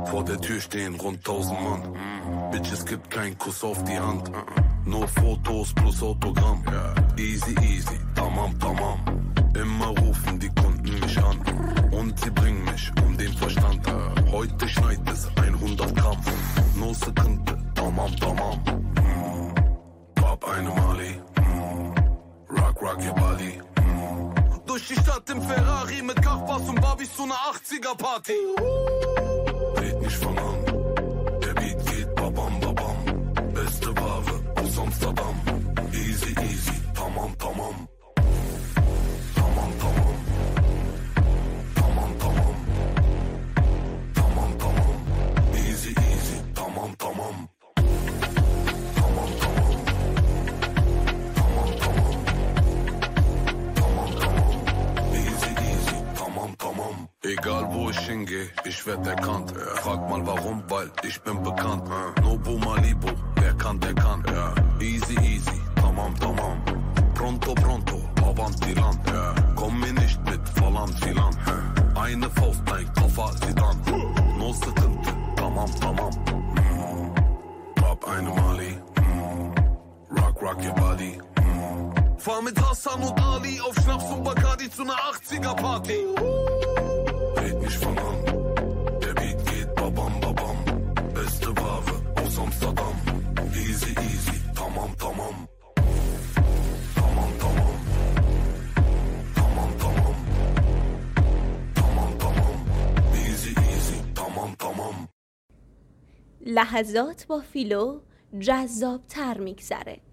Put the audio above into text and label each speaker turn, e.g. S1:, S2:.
S1: Vor der Tür stehen rund 1000 Mann. Bitch, es gibt keinen Kuss auf die Hand. Nur Fotos plus Autogramm. Easy, easy, tamam, tamam. Immer rufen die Kunden mich an. Und sie bringen mich um den Verstand. Heute schneit es 100 Gramm. No Sekunde, tamam, tamam. Bab eine Mali. Rock, rock your body. Durch die Stadt im Ferrari mit Kachbass und Barbies zu einer 80er-Party. Red nicht von an. Der Beat geht babam, babam. Beste Ware aus Amsterdam. Easy, easy, tamam, tamam. Tamam, tamam. Tamam, tamam. Tamam, tamam. Easy, easy, tamam, tamam. Tamam, tamam. Tamam, tamam. Tamam, tamam. Easy, easy, tamam, tamam. Egal wo ich hingehe, ich werd erkannt. Frag mal warum, weil ich bin bekannt. Nobu Malibu, wer kann, der kann. Easy, easy, tamam, tamam. Pronto, pronto, avanti land. Komm mir nicht mit, verlangt filan. Eine Faust, ein Koffer, Sidan. No Sekunde, tamam, tamam. Bab eine Mali. Rock, rock your body. Fahr mit Hassan und Ali auf Schnaps und Bacardi zu einer 80er-Party. Red nicht von an. Der Beat geht babam, babam. Beste Ware aus Amsterdam. Easy, easy, tamam, tamam. Tamam, tamam. Tamam, tamam. Tamam, tamam. Easy, easy, tamam, tamam.
S2: لحظات با فیلو جذاب تر میگذره.